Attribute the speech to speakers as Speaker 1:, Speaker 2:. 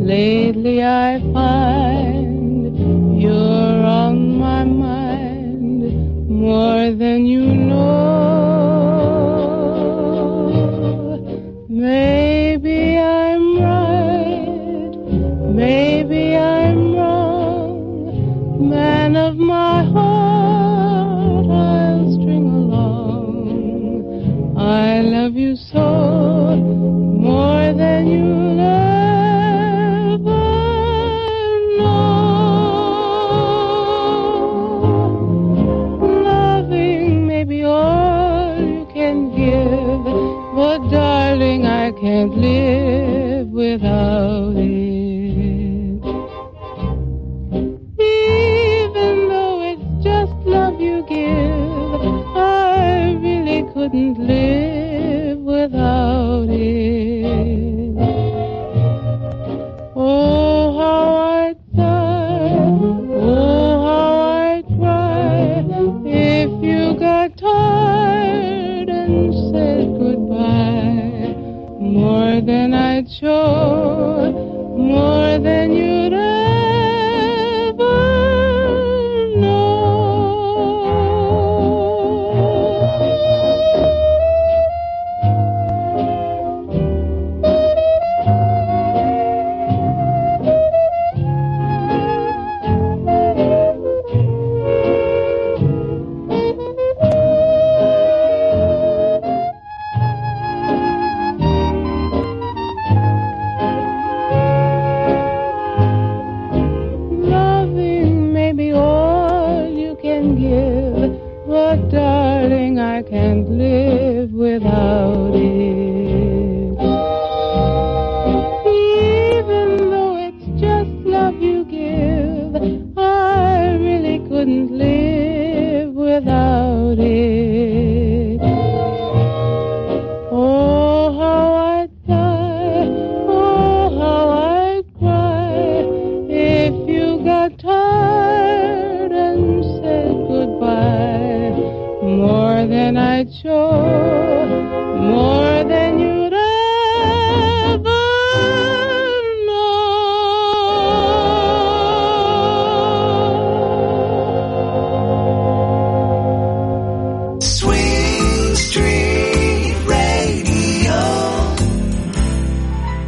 Speaker 1: Lately I find you're on my mind more than you know. Maybe I'm right, maybe I'm wrong. Man of my heart, I'll string along. I love you so, more than you'll ever know. Loving may be all you can give, but darling, I can't live without it. Even though it's just love you give, I really couldn't live without it. Oh, how I'd sigh, oh, how I'd cry, if you got tired and said goodbye. More than I'd show, more than